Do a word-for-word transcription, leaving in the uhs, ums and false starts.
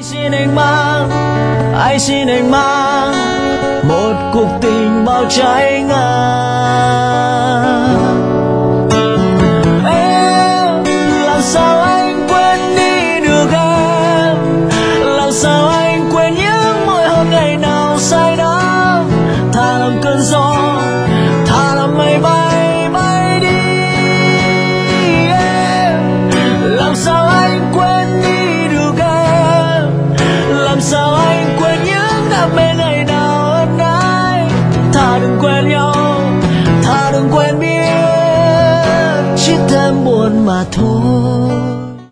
Ai xin anh mang, ai xin anh mang một cuộc tình bao trái ngang. Em làm sao anh quên đi được em, làm sao anh quên những môi hôn ngày nào say đắm. Thà làm cơn gió, thà làm mây bay bay đi. Em làm sao anh quên đi được em, làm sao anh quên những đam mê ngày nào ân ái. Thà đừng quen nhau, thà đừng quen biết, chỉ thêm buồn mà thôi.